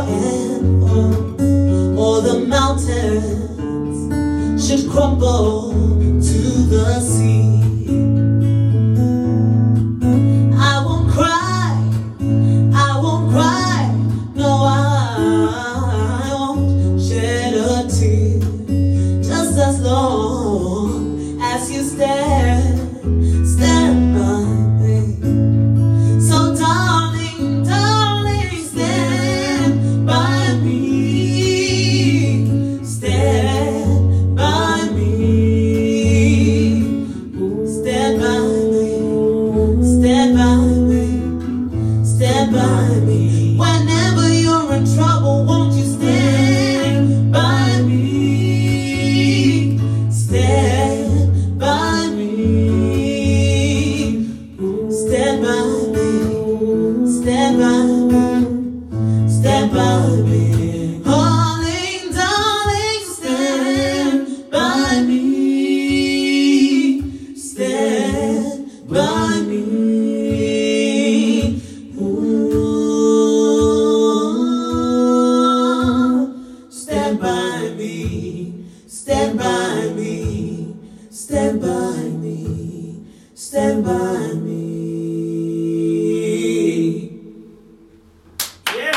and fall, or the mountains should crumble to the sea. I won't cry, I won't cry, no, I won't shed a tear, just as long as you stand by me. So darling, darling, stand by me, stand by me, stand by me, stand by me, stand by me. Whenever you're in trouble, won't you stand by me, stand by me, stand by me, stand by me, stand by me. Darling, darling, stand by me, stand by me. Stand by me, stand by me, stand by me, stand by me.